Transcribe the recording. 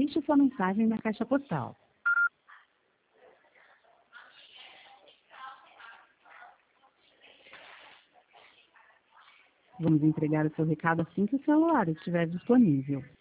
Deixe sua mensagem na caixa postal. Vamos entregar o seu recado assim que o celular estiver disponível.